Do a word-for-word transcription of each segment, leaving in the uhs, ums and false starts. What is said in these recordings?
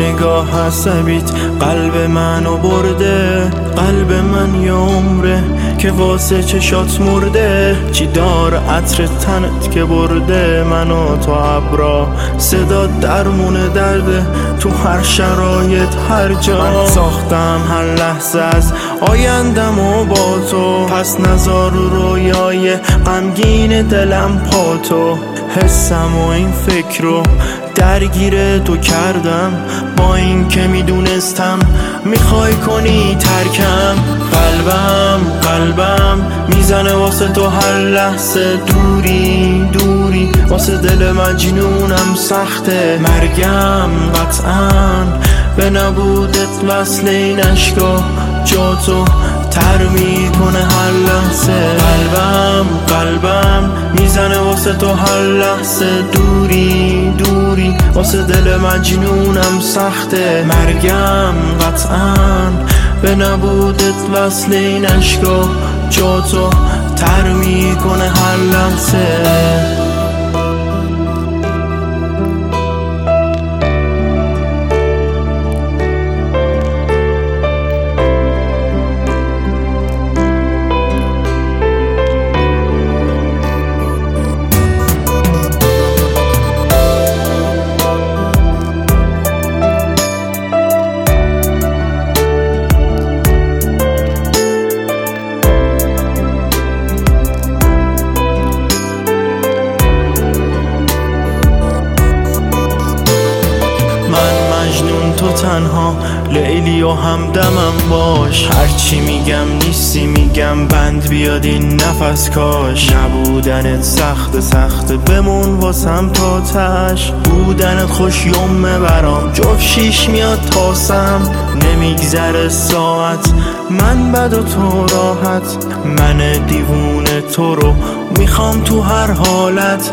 نگاه عصبیت قلب منو برده. قلب من یه عمره که واسه چشات مرده. چی داره عطر تنت که برده منو تو ابرا. صدا درمون درده تو هر شرایط هر جا. من ساختم هر لحظه از آیندم و با تو. پس نزار رویای غمگین دلم پا تو. حسم و این فکر رو درگیر تو کردم با این که میدونستم میخوای کنی ترکم. قلبم قلبم میزنه واسه تو هر لحظه. دوری دوری واسه دل مجنونم سخته. مرگم قطعاً به نبودت وصل این عشقا. جا تو تر میکنه هر لحظه. قلبم قلبم میزنه واسه تو هر لحظه. دوری دوری واسه دل مجنونم سخته. مرگم قطعاً به نبودت وصل این عشقا. جا تو تر میکنه هر لحظه. تو تنها لیلی و همدمم باش. هرچی میگم نیستی میگم بند بیاد این نفس کاش. نبودنت سخت سخت بمون واسم تا تش. بودنت خوش یومه برام جفت شیش میاد تاسم. نمیگذره ساعت من بد و تو راحت. من دیوونه تو رو میخوام تو هر حالت.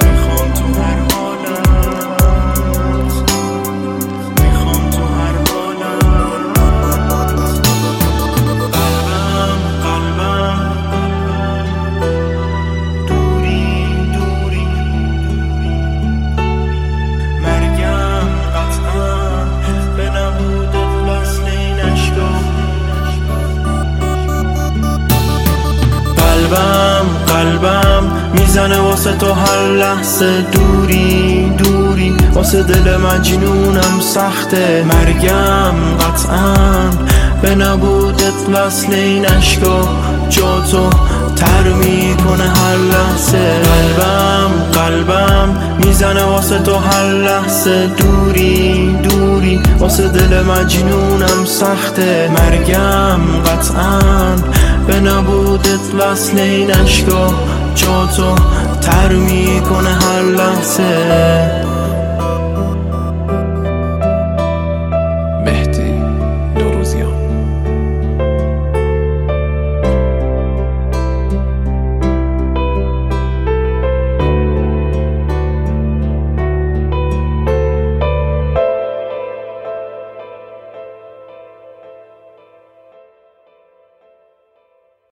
قلبم قلبم میزنه واسه تو هر لحظه. دوری دوری واسه دل مجنونم سخته. مرگم قطعاً به نبودت وصل این عشقا. جا تو تر میکنه هر لحظه. قلبم قلبم میزنه واسه تو هر لحظه. دوری دوری واسه دل مجنونم سخته. مرگم قطعاً به نبودت وصل این عشقا. جا تو تر میکنه هر لحظه.